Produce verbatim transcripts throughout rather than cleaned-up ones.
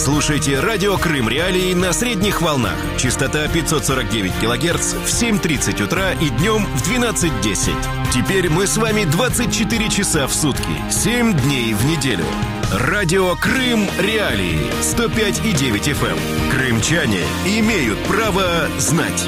Слушайте радио Крым Реалии на средних волнах. Частота пятьсот сорок девять килогерц в семь тридцать утра и днем в двенадцать десять. Теперь мы с вами двадцать четыре часа в сутки, семь дней в неделю. Радио Крым Реалии сто пять и девять эф эм. Крымчане имеют право знать.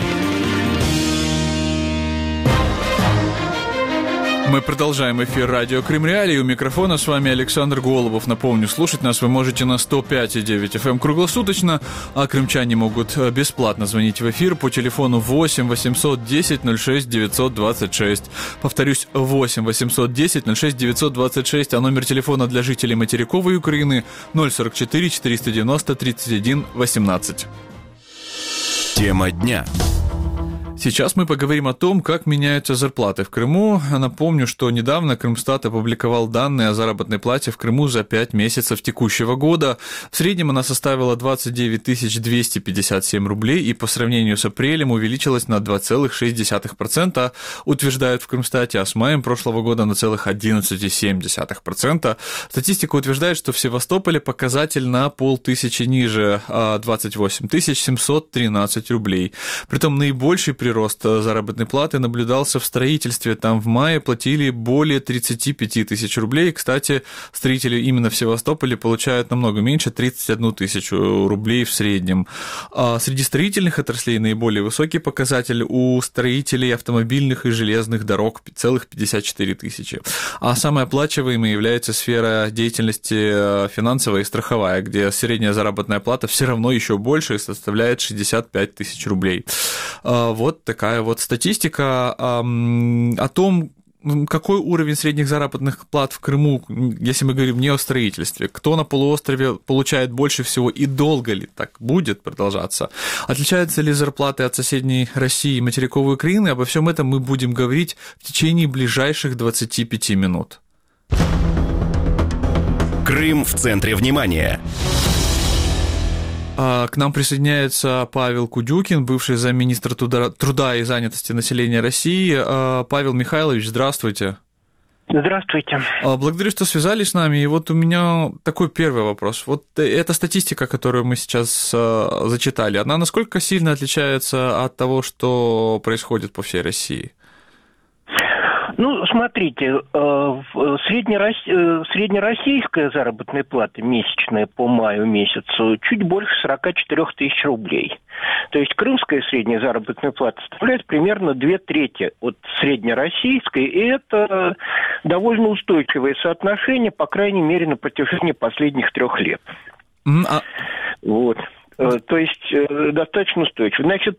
Мы продолжаем эфир радио Крым Реалии. У микрофона с вами Александр Голубов. Напомню, слушать нас вы можете на сто пять и девять эф эм круглосуточно, а крымчане могут бесплатно звонить в эфир по телефону восемь восемьсот десять ноль шесть девятьсот двадцать шесть. Повторюсь, восемь восемьсот десять ноль шесть девятьсот двадцать шесть, а номер телефона для жителей материковой Украины ноль сорок четыре четыреста девяносто тридцать один восемнадцать. Тема дня. Сейчас мы поговорим о том, как меняются зарплаты в Крыму. Напомню, что недавно Крымстат опубликовал данные о заработной плате в Крыму за пять месяцев текущего года. В среднем она составила двадцать девять тысяч двести пятьдесят семь рублей и по сравнению с апрелем увеличилась на два целых шесть десятых процента, утверждают в Крымстате, а с маем прошлого года на целых одиннадцать целых семь десятых процента. Статистика утверждает, что в Севастополе показатель на полтысячи ниже, двадцать восемь тысяч семьсот тринадцать рублей. Притом наибольший прирост рост заработной платы наблюдался в строительстве. Там в мае платили более тридцать пять тысяч рублей. Кстати, строители именно в Севастополе получают намного меньше, тридцать одну тысячу рублей в среднем. А среди строительных отраслей наиболее высокий показатель у строителей автомобильных и железных дорог – целых пятьдесят четыре тысячи. А самой оплачиваемой является сфера деятельности финансовая и страховая, где средняя заработная плата все равно еще больше и составляет шестьдесят пять тысяч рублей. Вот такая вот статистика о том, какой уровень средних заработных плат в Крыму, если мы говорим не о строительстве, кто на полуострове получает больше всего и долго ли так будет продолжаться, отличаются ли зарплаты от соседней России и материковой Украины, обо всем этом мы будем говорить в течение ближайших двадцати пяти минут. Крым в центре внимания. К нам присоединяется Павел Кудюкин, бывший замминистра труда и занятости населения России. Павел Михайлович, здравствуйте. Здравствуйте. Благодарю, что связались с нами. И вот у меня такой первый вопрос. Вот эта статистика, которую мы сейчас зачитали, она насколько сильно отличается от того, что происходит по всей России? Ну, смотрите, среднероссийская заработная плата месячная по маю месяцу чуть больше сорок четыре тысячи рублей. То есть крымская средняя заработная плата составляет примерно две трети от среднероссийской, и это довольно устойчивое соотношение, по крайней мере, на протяжении последних трех лет. Mm, а... Вот. То есть достаточно устойчиво. Значит,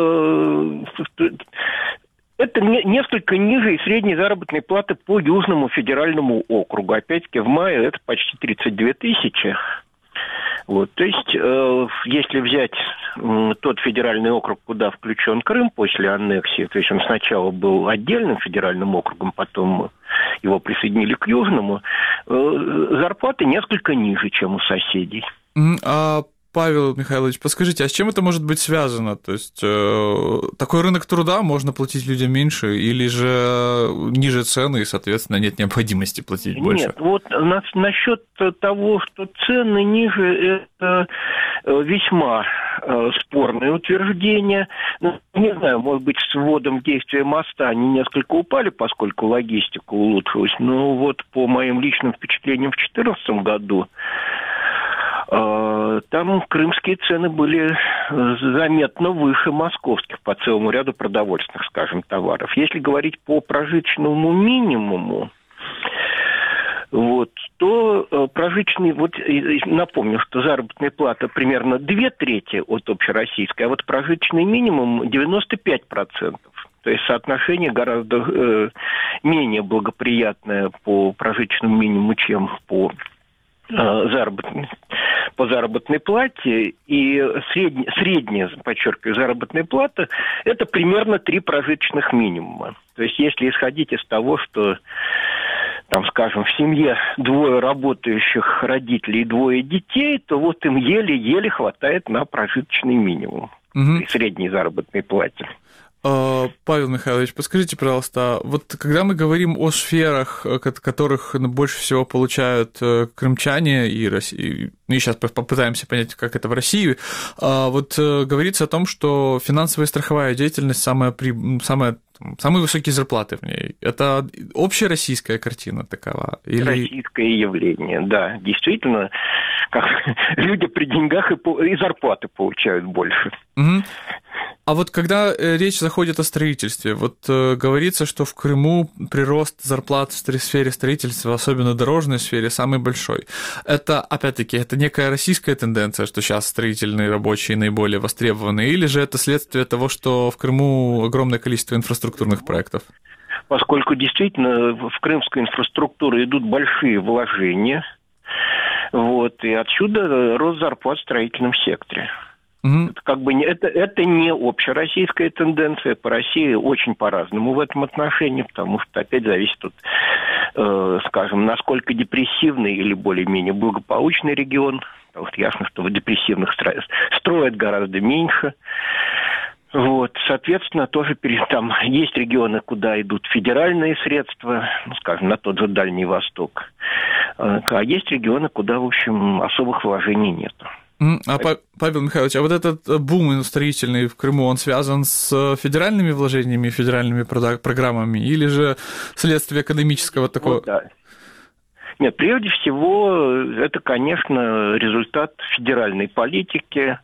это несколько ниже средней заработной платы по Южному федеральному округу. Опять-таки, в мае это почти тридцать две тысячи. Вот, то есть, э, если взять э, тот федеральный округ, куда включен Крым после аннексии, то есть он сначала был отдельным федеральным округом, потом его присоединили к Южному, э, зарплаты несколько ниже, чем у соседей. А... Павел Михайлович, подскажите, а с чем это может быть связано? То есть э, такой рынок труда, можно платить людям меньше, или же ниже цены, и, соответственно, нет необходимости платить больше? Нет, вот на, насчет того, что цены ниже, это весьма э, спорное утверждение. Ну, не знаю, может быть, с вводом в действие моста они несколько упали, поскольку логистика улучшилась, но вот по моим личным впечатлениям в две тысячи четырнадцатом году там крымские цены были заметно выше московских по целому ряду продовольственных, скажем, товаров. Если говорить по прожиточному минимуму, вот, то прожиточный, вот напомню, что заработная плата примерно две трети от общероссийской, а вот прожиточный минимум девяносто пять процентов. То есть соотношение гораздо э, менее благоприятное по прожиточному минимуму, чем по заработной, по заработной плате, и средняя, средняя, подчеркиваю, заработная плата – это примерно три прожиточных минимума. То есть если исходить из того, что, там, скажем, в семье двое работающих родителей и двое детей, то вот им еле-еле хватает на прожиточный минимум при средней заработной плате. Павел Михайлович, подскажите, пожалуйста, вот когда мы говорим о сферах, которых больше всего получают крымчане и Россия, мы сейчас попытаемся понять, как это в России, вот говорится о том, что финансовая и страховая деятельность самая, самая самые высокие зарплаты в ней. Это общероссийская картина такова? Или... Российское явление, да. Действительно, как люди при деньгах и, по... и зарплаты получают больше. Угу. А вот когда речь заходит о строительстве, вот э, говорится, что в Крыму прирост зарплат в сфере строительства, особенно дорожной сфере, самый большой. Это, опять-таки, это некая российская тенденция, что сейчас строительные рабочие наиболее востребованы, или же это следствие того, что в Крыму огромное количество инфраструктурных проектов? Поскольку действительно в крымскую инфраструктуру идут большие вложения, вот, и отсюда рост зарплат в строительном секторе. Mm-hmm. Это, как бы не, это, это не общероссийская тенденция. По России очень по-разному в этом отношении, потому что опять зависит от, э, скажем, насколько депрессивный или более-менее благополучный регион. Потому что ясно, что в депрессивных стро... строят гораздо меньше. Вот, соответственно, тоже там есть регионы, куда идут федеральные средства, ну, скажем, на тот же Дальний Восток. А есть регионы, куда, в общем, особых вложений нет. А, Павел Михайлович, а вот этот бум строительный в Крыму, он связан с федеральными вложениями, федеральными программами, или же следствие экономического такого? Вот, да. Нет, прежде всего, это, конечно, результат федеральной политики,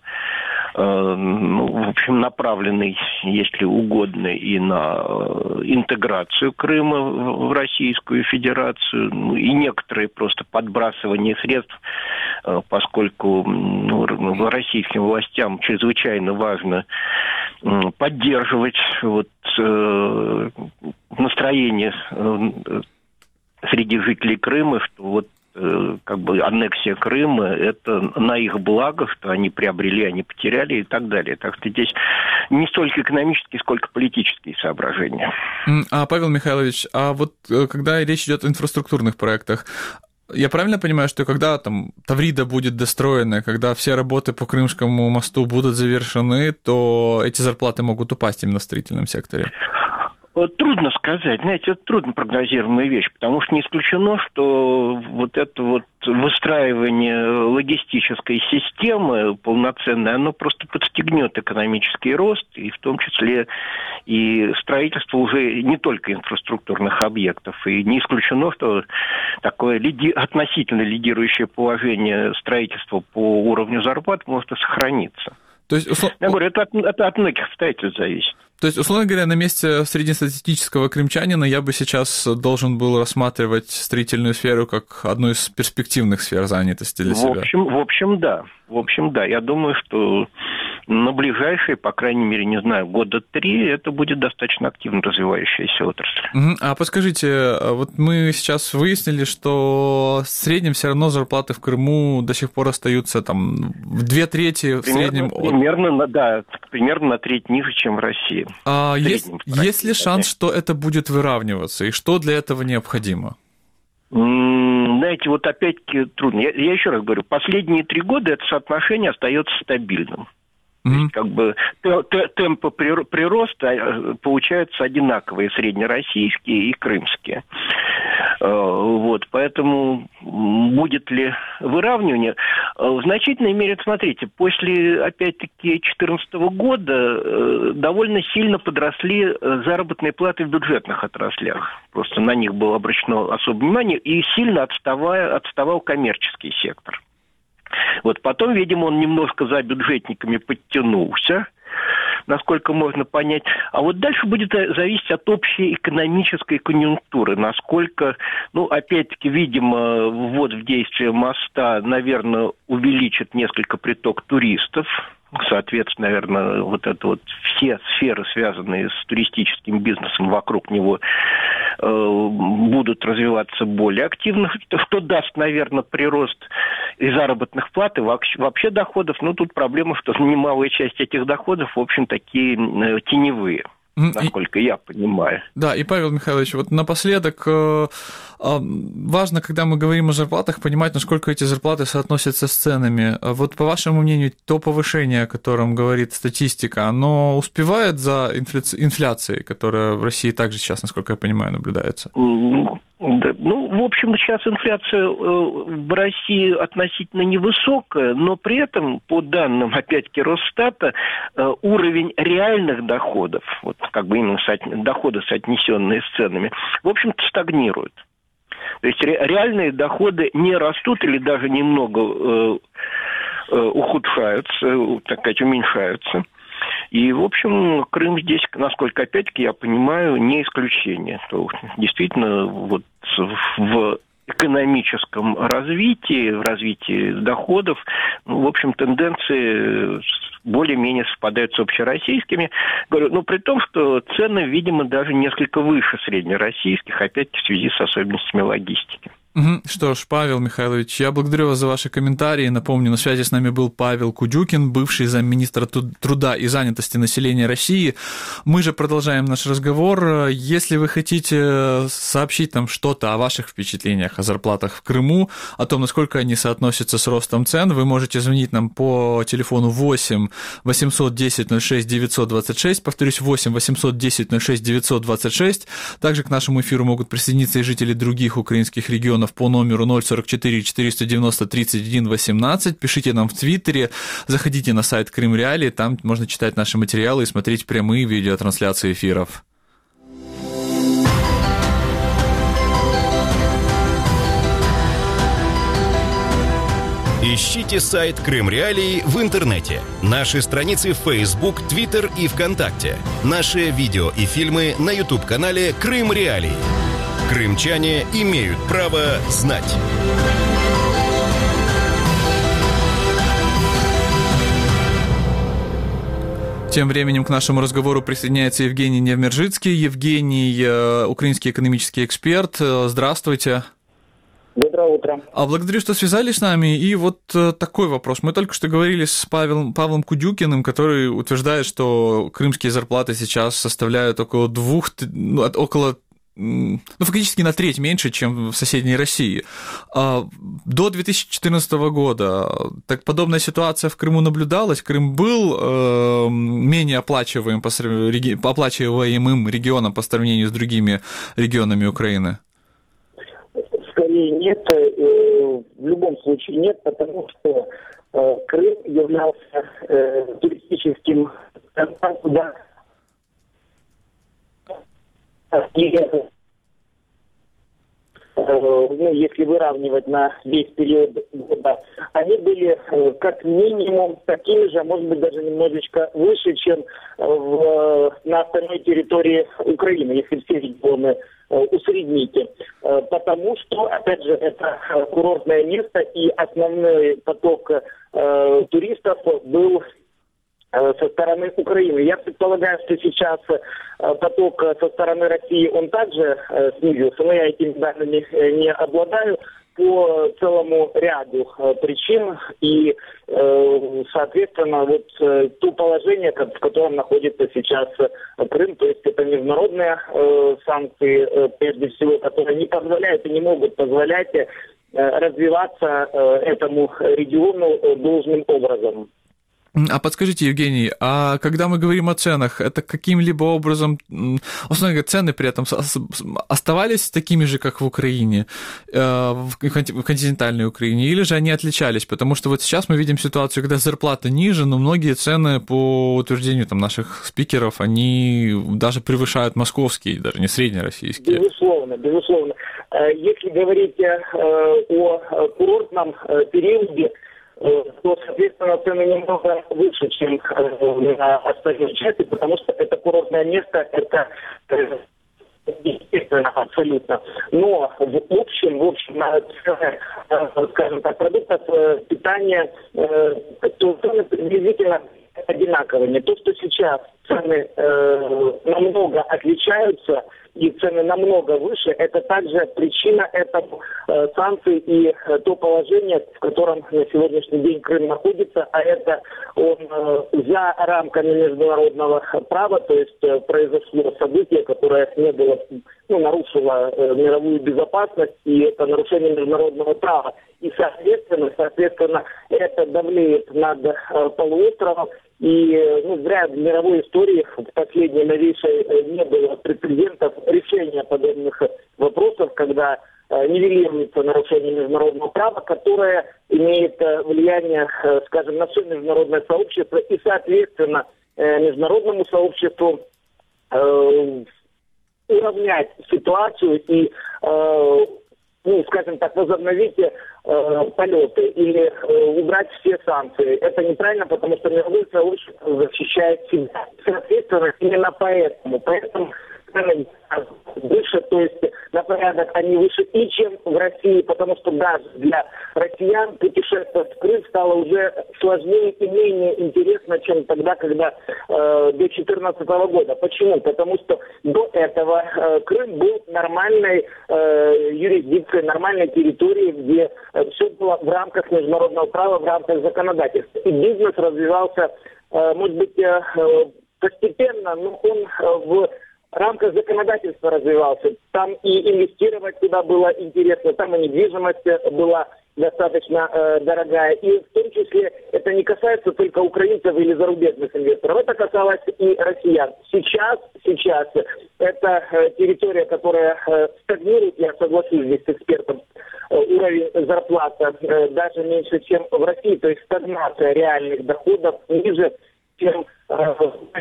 э, ну, в общем, направленный, если угодно, и на интеграцию Крыма в Российскую Федерацию, ну, и некоторые просто подбрасывание средств, э, поскольку ну, российским властям чрезвычайно важно э, поддерживать вот, э, настроение э, среди жителей Крыма, что вот э, как бы аннексия Крыма – это на их благо, что они приобрели, они потеряли и так далее. Так что здесь не столько экономические, сколько политические соображения. А, Павел Михайлович, а вот когда речь идет о инфраструктурных проектах, я правильно понимаю, что когда там Таврида будет достроена, когда все работы по Крымскому мосту будут завершены, то эти зарплаты могут упасть именно в строительном секторе? Трудно сказать, знаете, это трудно прогнозируемая вещь, потому что не исключено, что вот это вот выстраивание логистической системы полноценной, оно просто подстегнет экономический рост, и в том числе и строительство уже не только инфраструктурных объектов, и не исключено, что такое лиди... относительно лидирующее положение строительства по уровню зарплат может и сохраниться. То есть, услов... Я говорю, это от, это от многих обстоятельств зависит. То есть, условно говоря, на месте среднестатистического крымчанина я бы сейчас должен был рассматривать строительную сферу как одну из перспективных сфер занятости для в себя. Общем, в общем, да. В общем, да. Я думаю, что на ближайшие, по крайней мере, не знаю, года три, это будет достаточно активно развивающаяся отрасль. Uh-huh. А подскажите, вот мы сейчас выяснили, что в среднем все равно зарплаты в Крыму до сих пор остаются там в две трети в примерно, среднем. Примерно, да, примерно на треть ниже, чем в России. А есть, есть ли шанс, что это будет выравниваться, и что для этого необходимо? Знаете, вот опять-таки трудно. Я, я еще раз говорю, последние три года это соотношение остается стабильным. Mm-hmm. То есть, как бы темпы прироста получаются одинаковые, среднероссийские и крымские. Вот, поэтому будет ли выравнивание? В значительной мере, смотрите, после, опять-таки, две тысячи четырнадцатого года довольно сильно подросли заработные платы в бюджетных отраслях. Просто на них было обращено особое внимание, и сильно отставая, отставал коммерческий сектор. Вот потом, видимо, он немножко за бюджетниками подтянулся, насколько можно понять. А вот дальше будет зависеть от общей экономической конъюнктуры, насколько, ну, опять-таки, видимо, ввод в действие моста, наверное, увеличит несколько приток туристов. Соответственно, наверное, вот это вот все сферы, связанные с туристическим бизнесом вокруг него, э, будут развиваться более активно, что даст, наверное, прирост и заработных плат, и вообще доходов. Но тут проблема, что немалая часть этих доходов, в общем, такие э, теневые. Насколько и, я понимаю. Да, и, Павел Михайлович, вот напоследок, Важно, когда мы говорим о зарплатах, понимать, насколько эти зарплаты соотносятся с ценами. Вот по вашему мнению, то повышение, о котором говорит статистика, оно успевает за инфляцией, которая в России также сейчас, насколько я понимаю, наблюдается? Да, ну, в общем, сейчас инфляция в России относительно невысокая, но при этом, по данным, опять-таки, Росстата, уровень реальных доходов, вот как бы именно доходы, соотнесенные с ценами, в общем-то, стагнируют. То есть реальные доходы не растут или даже немного ухудшаются, так сказать, уменьшаются. И, в общем, Крым здесь, насколько, опять-таки, я понимаю, не исключение. То действительно, вот в экономическом развитии, в развитии доходов, ну, в общем, тенденции более-менее совпадают с общероссийскими. Говорю, ну, при том, что цены, видимо, даже несколько выше среднероссийских, опять-таки, в связи с особенностями логистики. Угу. Что ж, Павел Михайлович, я благодарю вас за ваши комментарии. Напомню, на связи с нами был Павел Кудюкин, бывший замминистра труда и занятости населения России. Мы же продолжаем наш разговор. Если вы хотите сообщить нам что-то о ваших впечатлениях о зарплатах в Крыму, о том, насколько они соотносятся с ростом цен, вы можете звонить нам по телефону восемь восемьсот десять ноль шесть девятьсот двадцать шесть, повторюсь, восемь восемьсот десять ноль шесть девятьсот двадцать шесть. Также к нашему эфиру могут присоединиться и жители других украинских регионов по номеру ноль сорок четыре четыреста девяносто тридцать один восемнадцать. Пишите нам в Твиттере, заходите на сайт Крым Реалии, там можно читать наши материалы и смотреть прямые видеотрансляции эфиров. Ищите сайт Крым Реалии в интернете, наши страницы в Facebook, Twitter и ВКонтакте, наши видео и фильмы на YouTube-канале Крым Реалии. Крымчане имеют право знать. Тем временем к нашему разговору присоединяется Евгений Невмержицкий. Евгений, украинский экономический эксперт. Здравствуйте. Доброе утро. А благодарю, что связались с нами. И вот такой вопрос. Мы только что говорили с Павелом, Павлом Кудюкиным, который утверждает, что крымские зарплаты сейчас составляют около двух, ну, около ну, фактически на треть меньше, чем в соседней России. До две тысячи четырнадцатого года так подобная ситуация в Крыму наблюдалась. Крым был э, менее оплачиваемым, оплачиваемым регионом по сравнению с другими регионами Украины? Скорее нет. В любом случае нет, потому что Крым являлся туристическим центром, куда ну, если выравнивать на весь период года, они были как минимум такими же, а может быть даже немножечко выше, чем в, на остальной территории Украины, если все регионы усредните. Потому что, опять же, это курортное место, и основной поток э, туристов был со стороны Украины. Я предполагаю, что сейчас поток со стороны России, он также снизился, но я этими данными не обладаю, по целому ряду причин, и, соответственно, вот то положение, в котором находится сейчас Крым, то есть это международные санкции, прежде всего, которые не позволяют и не могут позволять развиваться этому региону должным образом. А подскажите, Евгений, а когда мы говорим о ценах, это каким-либо образом, условно говоря, цены при этом оставались такими же, как в Украине, в континентальной Украине, или же они отличались? Потому что вот сейчас мы видим ситуацию, когда зарплата ниже, но многие цены, по утверждению там, наших спикеров, они даже превышают московские, даже не среднероссийские. Безусловно, безусловно. Если говорить о курортном периоде, то, соответственно, цены немного выше, чем на остальной части, потому что это курортное место, это естественно, абсолютно. Но в общем, в общем, на цены, скажем так, продуктов питания, то цены приблизительно одинаковыми. То, что сейчас цены намного отличаются, и цены намного выше, это также причина этому э, санкций и э, то положение, в котором на сегодняшний день Крым находится, а это он э, за рамками международного права, то есть э, произошло событие, которое не было ну, нарушила э, мировую безопасность, и это нарушение международного права. И, соответственно, соответственно, это давлеет над э, полуостровом. И э, ну, зря в мировой истории в последней новейшей э, не было прецедентов решения подобных вопросов, когда э, нивелируется нарушение международного права, которое имеет э, влияние, э, скажем, на все международное сообщество и, соответственно, э, международному сообществу э, уравнять ситуацию и, э, ну, скажем так, возобновить э, полеты или э, убрать все санкции. Это неправильно, потому что мировое сообщество защищает себя. Соответственно, именно поэтому, поэтому цены выше, то есть на порядок они выше и чем в России, потому что даже для россиян путешествовать в Крым стало уже сложнее и менее интересно, чем тогда, когда э, до две тысячи четырнадцатого года. Почему? Потому что до этого э, Крым был нормальной э, юрисдикцией, нормальной территорией, где э, все было в рамках международного права, в рамках законодательства. И бизнес развивался, э, может быть, э, постепенно, но он э, в в рамках законодательства развивался. Там и инвестировать туда было интересно, там и недвижимость была достаточно э, дорогая. И в том числе это не касается только украинцев или зарубежных инвесторов. Это касалось и россиян. Сейчас, сейчас это э, территория, которая э, стагнирует, я соглашусь здесь с экспертом, э, уровень зарплаты э, даже меньше, чем в России. То есть стагнация реальных доходов ниже, чем э,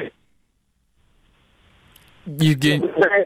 Евгений...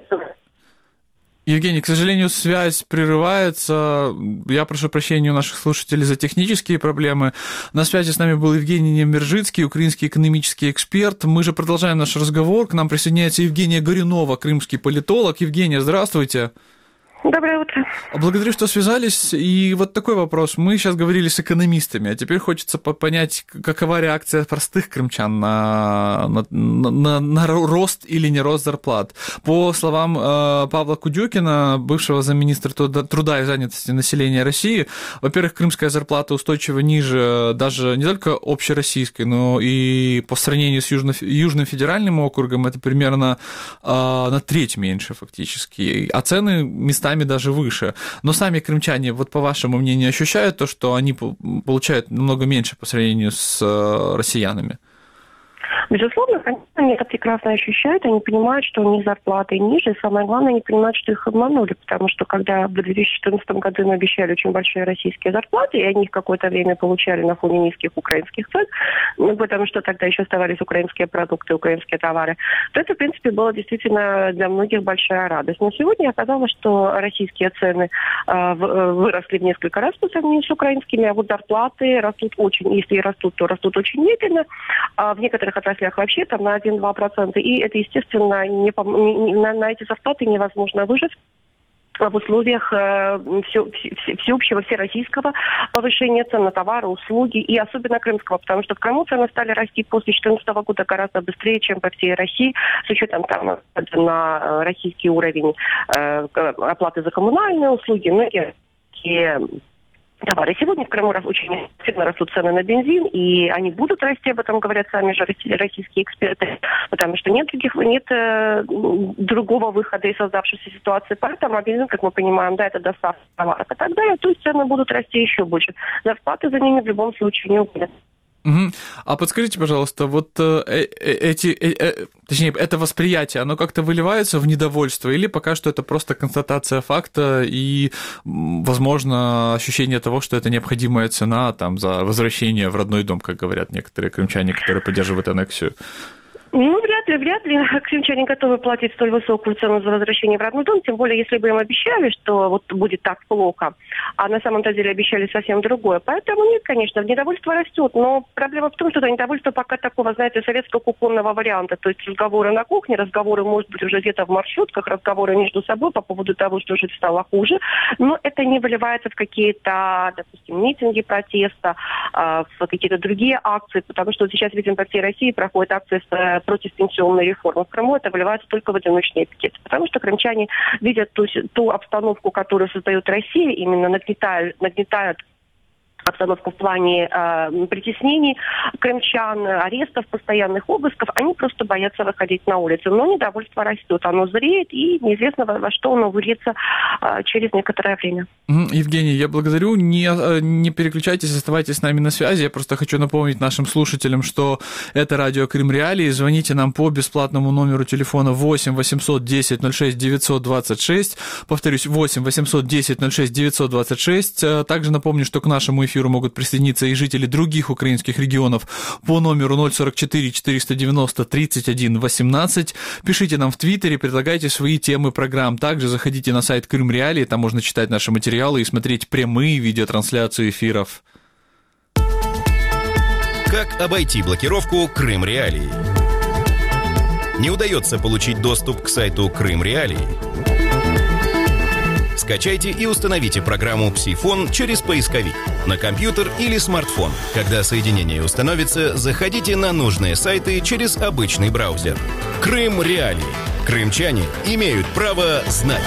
Евгений, к сожалению, связь прерывается. Я прошу прощения у наших слушателей за технические проблемы. На связи с нами был Евгений Немержицкий, украинский экономический эксперт. Мы же продолжаем наш разговор. К нам присоединяется Евгения Горюнова, крымский политолог. Евгения, здравствуйте. Доброе утро. Благодарю, что связались. И вот такой вопрос. Мы сейчас говорили с экономистами, а теперь хочется понять, какова реакция простых крымчан на, на, на, на рост или не рост зарплат. По словам э, Павла Кудюкина, бывшего замминистра труда и занятости населения России, во-первых, крымская зарплата устойчиво ниже даже не только общероссийской, но и по сравнению с Южно, Южным федеральным округом это примерно э, на треть меньше фактически. А цены местами даже выше. Но сами крымчане, вот по вашему мнению, ощущают то, что они получают намного меньше по сравнению с россиянами? Безусловно, конечно, они это прекрасно ощущают, они понимают, что у них зарплаты ниже, и самое главное, они понимают, что их обманули, потому что когда в две тысячи четырнадцатом году им обещали очень большие российские зарплаты, и они их какое-то время получали на фоне низких украинских цен, ну, потому что тогда еще оставались украинские продукты, украинские товары, то это, в принципе, было действительно для многих большая радость. Но сегодня оказалось, что российские цены э, выросли в несколько раз по сравнению с украинскими, а вот зарплаты растут очень, если и растут, то растут очень медленно, а в некоторых отраслях вообще там на один-два процента. И это, естественно, не, не, на, на эти зарплаты невозможно выжить в условиях э, все, все, всеобщего, всероссийского повышения цен на товары, услуги и особенно крымского, потому что в Крыму цены стали расти после две тысячи четырнадцатого года гораздо быстрее, чем по всей России, с учетом там на российский уровень э, оплаты за коммунальные услуги, многие товары. Сегодня в Крыму очень сильно растут цены на бензин, и они будут расти, об этом говорят сами же российские эксперты, потому что нет других, нет э, другого выхода из создавшейся ситуации. Поэтому бензин, как мы понимаем, да, это доставка товаров и так далее, то есть цены будут расти еще больше. Зарплаты за ними в любом случае не упадут. Угу. А подскажите, пожалуйста, вот э, эти, э, э, точнее, это восприятие, оно как-то выливается в недовольство или пока что это просто констатация факта и, возможно, ощущение того, что это необходимая цена там, за возвращение в родной дом, как говорят некоторые крымчане, которые поддерживают аннексию? Ну, вряд ли, вряд ли крымчане готовы платить столь высокую цену за возвращение в родной дом, тем более, если бы им обещали, что вот будет так плохо, а на самом-то деле обещали совсем другое. Поэтому нет, конечно, недовольство растет, но проблема в том, что это недовольство пока такого, знаете, советского кухонного варианта, то есть разговоры на кухне, разговоры, может быть, уже где-то в маршрутках, разговоры между собой по поводу того, что жить стало хуже, но это не выливается в какие-то, допустим, митинги протеста, в какие-то другие акции, потому что сейчас, видим, по всей России проходят акции с против пенсионной реформы. В Крыму это выливается только в одиночные пикеты, потому что крымчане видят ту, ту обстановку, которую создает Россия, именно нагнетают, нагнетают обстановку в плане э, притеснений крымчан, арестов, постоянных обысков, они просто боятся выходить на улицу. Но недовольство растет, оно зреет, и неизвестно, во что оно выльется э, через некоторое время. Евгений, я благодарю. Не, не переключайтесь, оставайтесь с нами на связи. Я просто хочу напомнить нашим слушателям, что это радио Крым Реалии. Звоните нам по бесплатному номеру телефона восемь восемьсот десять ноль шесть девятьсот двадцать шесть. Повторюсь, восемь восемьсот десять ноль шесть девятьсот двадцать шесть. Также напомню, что к нашему эфиру могут присоединиться и жители других украинских регионов по номеру ноль сорок четыре четыреста девяносто тридцать один восемнадцать. Пишите нам в Твиттере, предлагайте свои темы программ. Также заходите на сайт Крым Реалии, там можно читать наши материалы и смотреть прямые видеотрансляции эфиров. Как обойти блокировку Крым Реалии? Не удается получить доступ к сайту Крым Реалии? Скачайте и установите программу «Псифон» через поисковик на компьютер или смартфон. Когда соединение установится, заходите на нужные сайты через обычный браузер. Крым Реалии. Крымчане имеют право знать.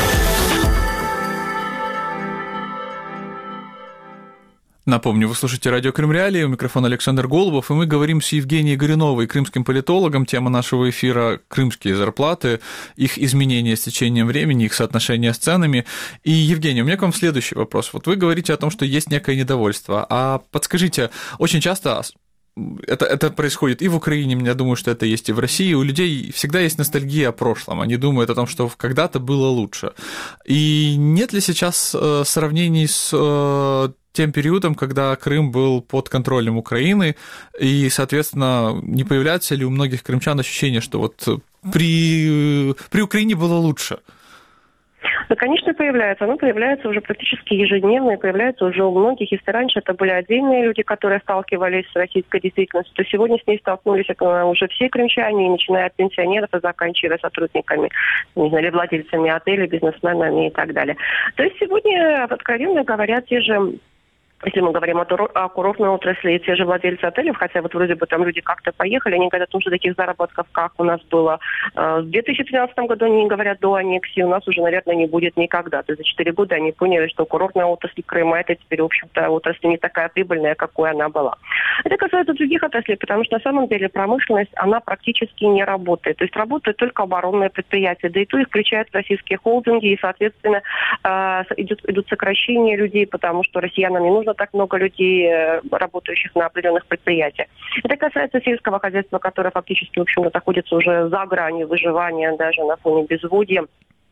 Напомню, вы слушаете радио Крым Реалии, у микрофона Александр Голубов, и мы говорим с Евгенией Горюновой, крымским политологом. Тема нашего эфира – крымские зарплаты, их изменения с течением времени, их соотношение с ценами. И, Евгений, у меня к вам следующий вопрос. Вот вы говорите о том, что есть некое недовольство, а подскажите, очень часто это, это происходит и в Украине, я думаю, что это есть и в России, у людей всегда есть ностальгия о прошлом, они думают о том, что когда-то было лучше. И нет ли сейчас сравнений с тем периодом, когда Крым был под контролем Украины, и, соответственно, не появляется ли у многих крымчан ощущение, что вот при, при Украине было лучше? Да, конечно, появляется. Оно появляется уже практически ежедневно, и появляется уже у многих. Если раньше это были отдельные люди, которые сталкивались с российской действительностью, то сегодня с ней столкнулись уже все крымчане, начиная от пенсионеров и заканчивая сотрудниками, не знаю, или владельцами отелей, бизнесменами и так далее. То есть сегодня, откровенно говоря, те же... Если мы говорим о, тур- о курортной отрасли, те же владельцы отелей, хотя вот вроде бы там люди как-то поехали, они говорят, уже таких заработков, как у нас было э, в две тысячи тринадцатом году, они говорят, до аннексии, у нас уже, наверное, не будет никогда. То есть за четыре года они поняли, что курортная отрасль Крыма, это теперь, в общем-то, отрасль не такая прибыльная, какой она была. Это касается других отраслей, потому что на самом деле промышленность, она практически не работает. То есть работают только оборонные предприятия, да и то их включают в российские холдинги, и, соответственно, э, идут, идут сокращения людей, потому что россиянам не нужно так много людей, работающих на определенных предприятиях. Это касается сельского хозяйства, которое фактически, в общем-то, находится уже за гранью выживания, даже на фоне безводья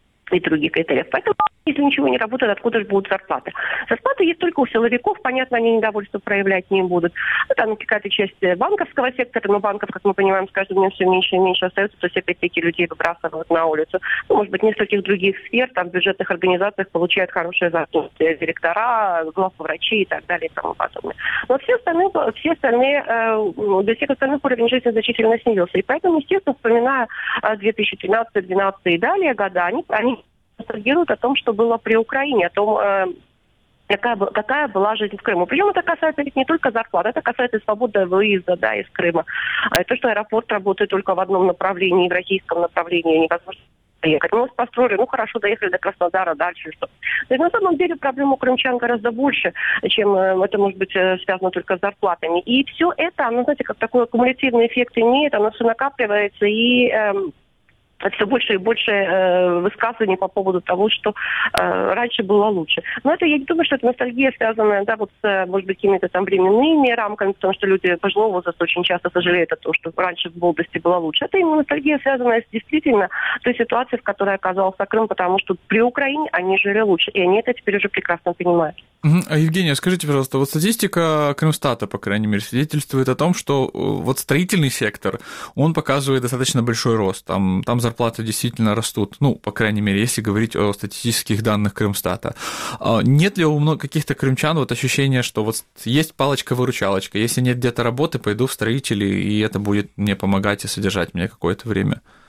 и других критериев. Поэтому, если ничего не работает, откуда же будут зарплаты? Зарплаты есть только у силовиков, понятно, они недовольство проявлять не будут. Это ну, какая-то часть банковского сектора, но банков, как мы понимаем, с каждым днем все меньше и меньше остается, то есть опять-таки людей выбрасывают на улицу. Ну, может быть, в нескольких других сфер, там в бюджетных организациях получают хорошие зарплаты директора, главврачи и так далее и тому подобное. Но все остальные, все остальные, для всех остальных уровень жизни значительно снизился. И поэтому, естественно, вспоминая две тысячи тринадцатый, двенадцатый и далее года, они, они ностальгируют о том, что было при Украине, о том, э, какая, какая была жизнь в Крыму. Причем это касается ведь не только зарплат, это касается и свободы выезда, да, из Крыма. А то, что аэропорт работает только в одном направлении, в российском направлении, невозможно доехать. Мы построили, ну хорошо, доехали до Краснодара, дальше что. То есть на самом деле проблем у крымчан гораздо больше, чем э, это может быть э, связано только с зарплатами. И все это, оно, знаете, как такой аккумулятивный эффект имеет, оно все накапливается и... Э, все больше и больше э, высказываний по поводу того, что э, раньше было лучше. Но это, я не думаю, что это ностальгия, связанная, да, вот с, может быть, какими-то там временными рамками, потому что люди пожилого возраста очень часто сожалеют о том, что раньше в молодости было лучше. Это именно ностальгия, связанная с действительно той ситуацией, в которой оказался Крым, потому что при Украине они жили лучше, и они это теперь уже прекрасно понимают. А, Евгения, скажите, пожалуйста, вот статистика Крымстата, по крайней мере, свидетельствует о том, что вот строительный сектор, он показывает достаточно большой рост, там, там зарплаты действительно растут, ну, по крайней мере, если говорить о статистических данных Крымстата. Нет ли у каких-то крымчан вот ощущения, что вот есть палочка-выручалочка, если нет где-то работы, пойду в строители, и это будет мне помогать и содержать меня какое-то время?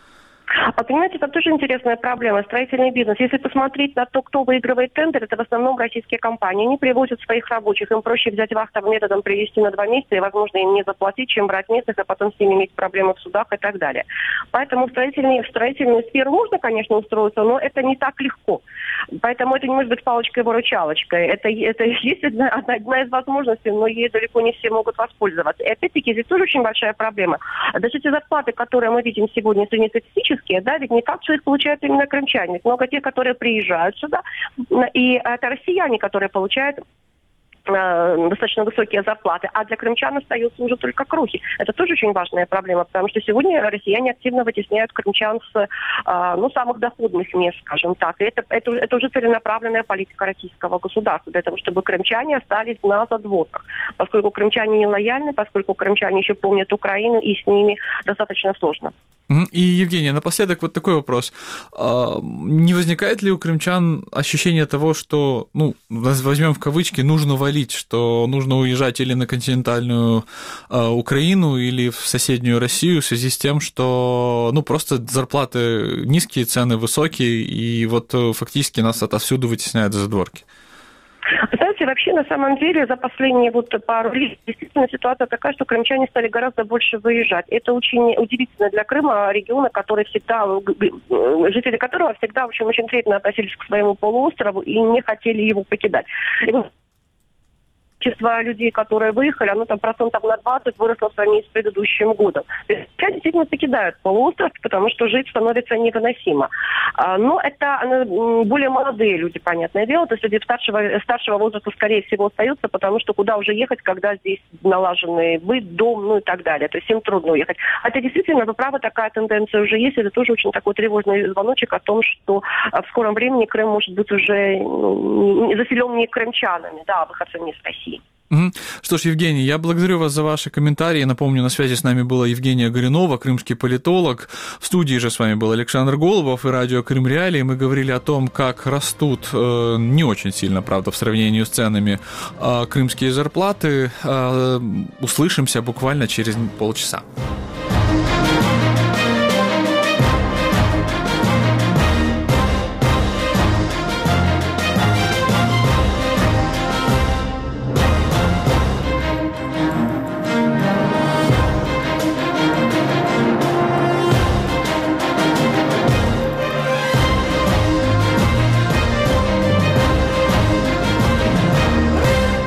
А понимаете, это тоже интересная проблема. Строительный бизнес. Если посмотреть на то, кто выигрывает тендер, это в основном российские компании. Они привозят своих рабочих. Им проще взять вахтовым методом, привезти на два месяца, и, возможно, им не заплатить, чем брать местных, а потом с ними иметь проблемы в судах и так далее. Поэтому в строительную, в строительную сферу можно, конечно, устроиться, но это не так легко. Поэтому это не может быть палочкой-выручалочкой. Это, это есть одна, одна из возможностей, но ей далеко не все могут воспользоваться. И опять-таки здесь тоже очень большая проблема. Даже те зарплаты, которые мы видим сегодня среднестатистические, да, ведь не факт, что их получают именно крымчане. Ведь много тех, которые приезжают сюда, и это россияне, которые получают достаточно высокие зарплаты, а для крымчан остаются уже только крохи. Это тоже очень важная проблема, потому что сегодня россияне активно вытесняют крымчан с ну, самых доходных мест, скажем так. И это, это, это уже целенаправленная политика российского государства, для того, чтобы крымчане остались на задворках. Поскольку крымчане не лояльны, поскольку крымчане еще помнят Украину, и с ними достаточно сложно. И, Евгения, напоследок вот такой вопрос. Не возникает ли у крымчан ощущение того, что, ну, возьмем в кавычки, нужно валить, что нужно уезжать или на континентальную Украину, или в соседнюю Россию в связи с тем, что, ну, просто зарплаты низкие, цены высокие, и вот фактически нас отовсюду вытесняют за задворки? Знаете, вообще, на самом деле, за последние вот пару лет действительно ситуация такая, что крымчане стали гораздо больше выезжать. Это очень удивительно для Крыма, региона, который всегда, жители которого всегда очень, очень трепетно относились к своему полуострову и не хотели его покидать. Количество людей, которые выехали, оно там процентов на двадцать выросло в сравнении с предыдущим годом. То есть сейчас действительно покидают полуостров, потому что жить становится невыносимо. А, но это более молодые люди, понятное дело. То есть люди старшего, старшего возраста, скорее всего, остаются, потому что куда уже ехать, когда здесь налаженный быт, дом, ну и так далее. То есть им трудно уехать. Хотя действительно, вы правы, такая тенденция уже есть. Это тоже очень такой тревожный звоночек о том, что в скором времени Крым может быть уже ну, заселен не крымчанами, да, выходцами из России. Что ж, Евгений, я благодарю вас за ваши комментарии. Напомню, на связи с нами была Евгения Горюнова, крымский политолог. В студии же с вами был Александр Голубов и радио Крым Реалии. Мы говорили о том, как растут, не очень сильно, правда, в сравнении с ценами, крымские зарплаты. Услышимся буквально через полчаса.